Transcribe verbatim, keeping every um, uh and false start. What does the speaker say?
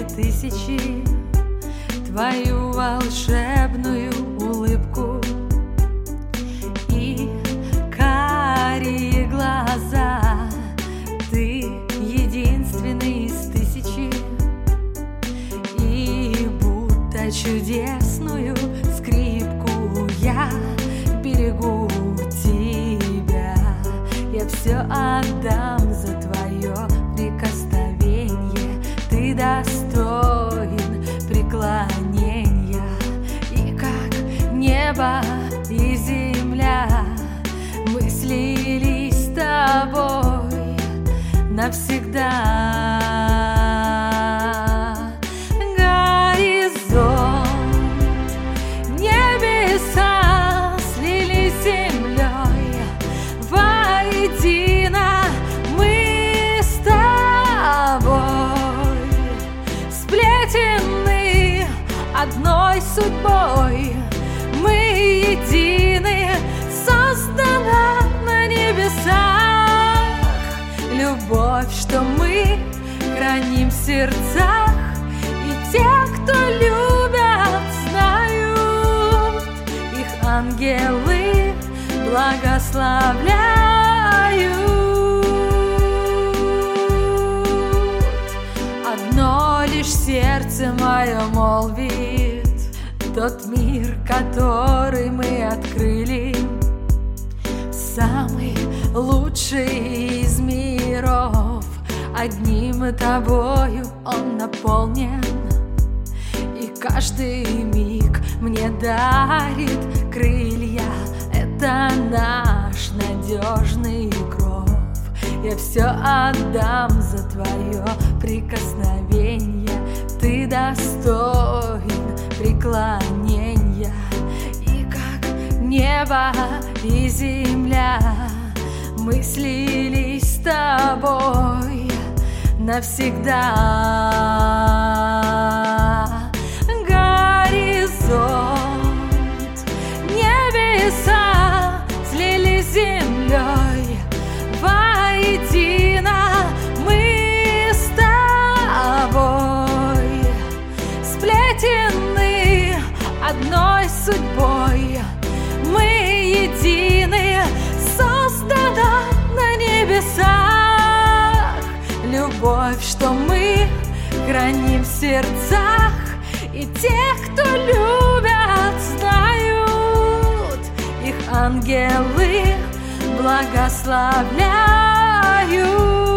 тысячи твою волшебную улыбку и карие глаза. Ты единственный из тысячи, и будто чудесную скрипку я берегу тебя. Я все отдам за твое прикосновение. Ты достоин преклонения, и как небо и земля мы слились с тобой навсегда. Горизонт, небеса слились с землей, воедино мы с тобой сплетены одной судьбой. Мы едины, создана на небесах. Любовь, что мы храним в сердцах, и те, кто любят, знают, их ангелы благословляют. Одно лишь сердце мое молвит: тот мир, который мы открыли, самый лучший из миров. Одним тобою он наполнен, и каждый миг мне дарит крылья. Это наш надежный кров. Я все отдам за твое прикосновение. Ты достоин преклонения, и как небо и земля мы слились с тобой навсегда. Горизонт, небеса слились с землей, воедино мы с тобой сплетены одной судьбой. Мы едины, создана на небесах. Любовь, что мы храним в сердцах, и тех, кто любят, знают, их ангелы благословляют.